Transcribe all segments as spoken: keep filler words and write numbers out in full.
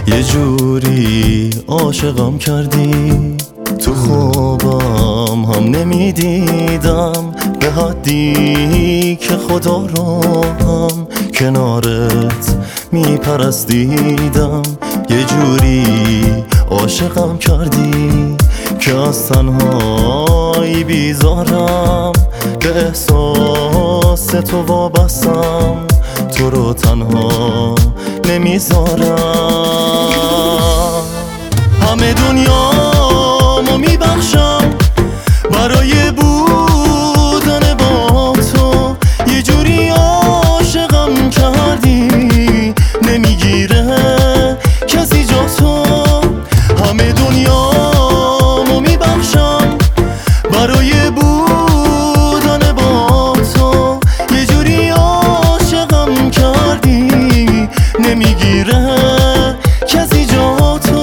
یه جوری عاشقم کردی، تو خوابم هم نمیدیدم به حدی که خدا رو هم کنارت میپرستیدم. یه جوری عاشقم کردی که از تنهایی بیزارم، به احساس تو وابستم، تو رو تنها نمیذارم. همه دنیامو میبخشم برای بودن با تو، یه جوری عاشقم کردی نمیگیره کسی جا تو. همه دنیامو میبخشم برای بودن با تو، یه جوری عاشقم کردی نمیگیره کسی جا تو.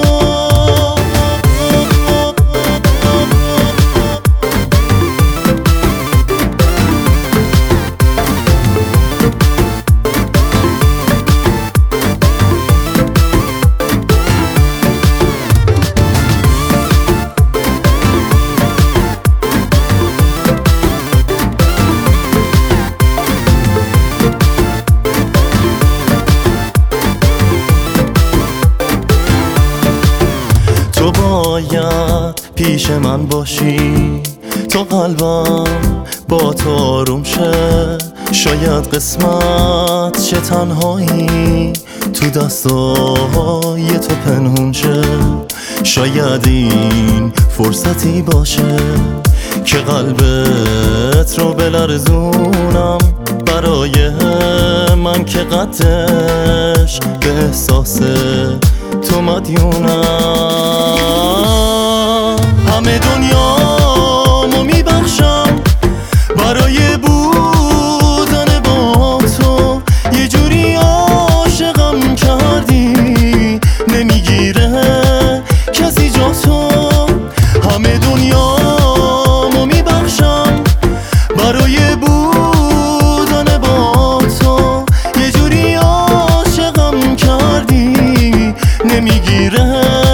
تو باید پیش من باشی تا قلبم با تو آروم شه. شاید قسمت چه تنهایی تو دستای تو پنهون شه. شاید این فرصتی باشه که قلبت رو بلرزونم، برای من که قدش به احساس تو مدیونم. همه دنیامو میبخشم برای بودن با تو، یه جوری عاشقم کردی نمیگیره کسی جا تو. همه دنیامو میبخشم برای بودن با تو، یه جوری عاشقم کردی نمیگیره